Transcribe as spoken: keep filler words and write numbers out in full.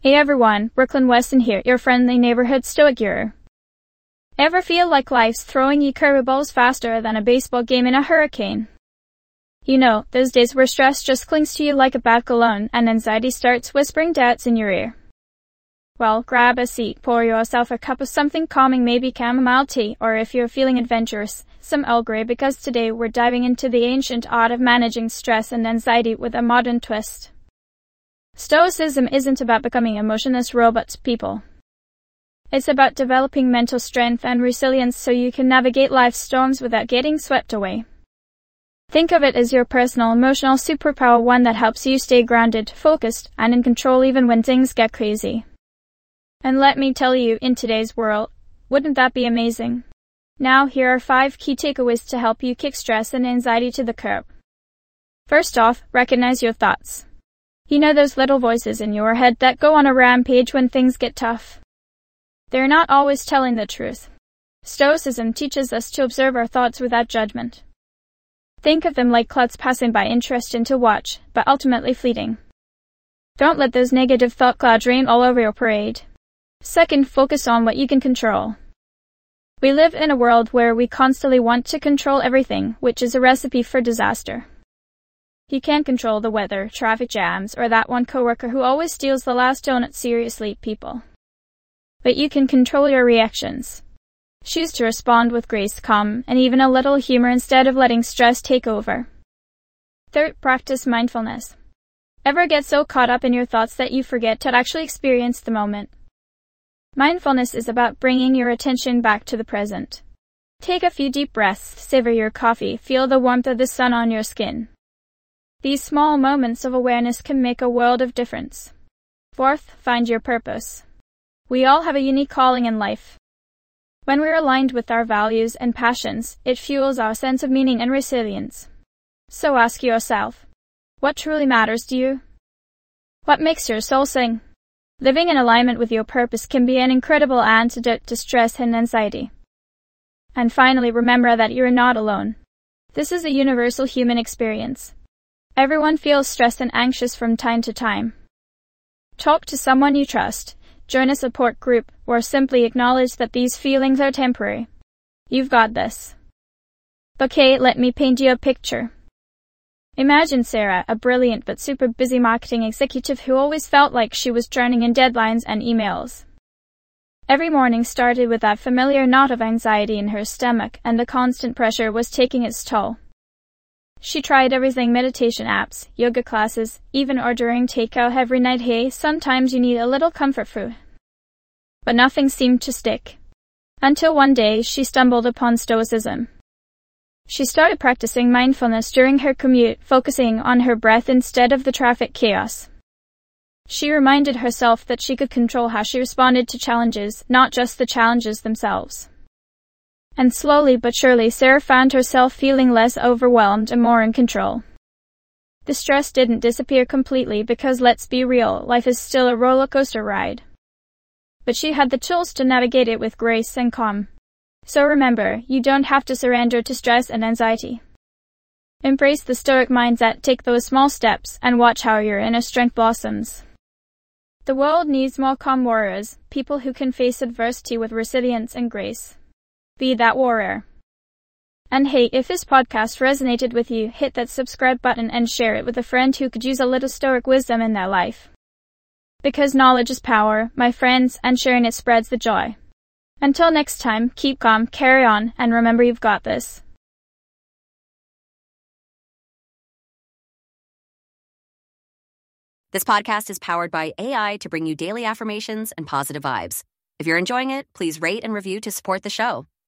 Hey everyone, Brooklyn Weston here, your friendly neighborhood stoic guru. Ever feel like life's throwing you curveballs faster than a baseball game in a hurricane? You know, those days where stress just clings to you like a bad cologne and anxiety starts whispering doubts in your ear. Well, grab a seat, pour yourself a cup of something calming, maybe chamomile tea, or if you're feeling adventurous, some Earl Grey, because today we're diving into the ancient art of managing stress and anxiety with a modern twist. Stoicism isn't about becoming emotionless robots, people. It's about developing mental strength and resilience so you can navigate life's storms without getting swept away. Think of it as your personal emotional superpower, one that helps you stay grounded, focused, and in control even when things get crazy. And let me tell you, in today's world, wouldn't that be amazing? Now, here are five key takeaways to help you kick stress and anxiety to the curb. First off, recognize your thoughts. You know those little voices in your head that go on a rampage when things get tough? They're not always telling the truth. Stoicism teaches us to observe our thoughts without judgment. Think of them like clouds passing by, interesting to watch, but ultimately fleeting. Don't let those negative thought clouds rain all over your parade. Second, focus on what you can control. We live in a world where we constantly want to control everything, which is a recipe for disaster. You can't control the weather, traffic jams, or that one coworker who always steals the last donut. Seriously, people. But you can control your reactions. Choose to respond with grace, calm, and even a little humor instead of letting stress take over. Third, practice mindfulness. Ever get so caught up in your thoughts that you forget to actually experience the moment? Mindfulness is about bringing your attention back to the present. Take a few deep breaths, savor your coffee, feel the warmth of the sun on your skin. These small moments of awareness can make a world of difference. Fourth, find your purpose. We all have a unique calling in life. When we're aligned with our values and passions, it fuels our sense of meaning and resilience. So ask yourself, what truly matters to you? What makes your soul sing? Living in alignment with your purpose can be an incredible antidote to stress and anxiety. And finally, remember that you're not alone. This is a universal human experience. Everyone feels stressed and anxious from time to time. Talk to someone you trust, join a support group, or simply acknowledge that these feelings are temporary. You've got this. Okay, let me paint you a picture. Imagine Sarah, a brilliant but super busy marketing executive who always felt like she was drowning in deadlines and emails. Every morning started with that familiar knot of anxiety in her stomach, and the constant pressure was taking its toll. She tried everything: meditation apps, yoga classes, even ordering takeout every night. Hey, sometimes you need a little comfort food. But nothing seemed to stick. Until one day she stumbled upon Stoicism. She started practicing mindfulness during her commute, focusing on her breath instead of the traffic chaos. She reminded herself that she could control how she responded to challenges, not just the challenges themselves. And slowly but surely, Sarah found herself feeling less overwhelmed and more in control. The stress didn't disappear completely because, let's be real, life is still a roller coaster ride. But she had the tools to navigate it with grace and calm. So remember, you don't have to surrender to stress and anxiety. Embrace the stoic mindset, take those small steps, and watch how your inner strength blossoms. The world needs more calm warriors, people who can face adversity with resilience and grace. Be that warrior. And hey, if this podcast resonated with you, hit that subscribe button and share it with a friend who could use a little stoic wisdom in their life. Because knowledge is power, my friends, and sharing it spreads the joy. Until next time, keep calm, carry on, and remember you've got this. This podcast is powered by A I to bring you daily affirmations and positive vibes. If you're enjoying it, please rate and review to support the show.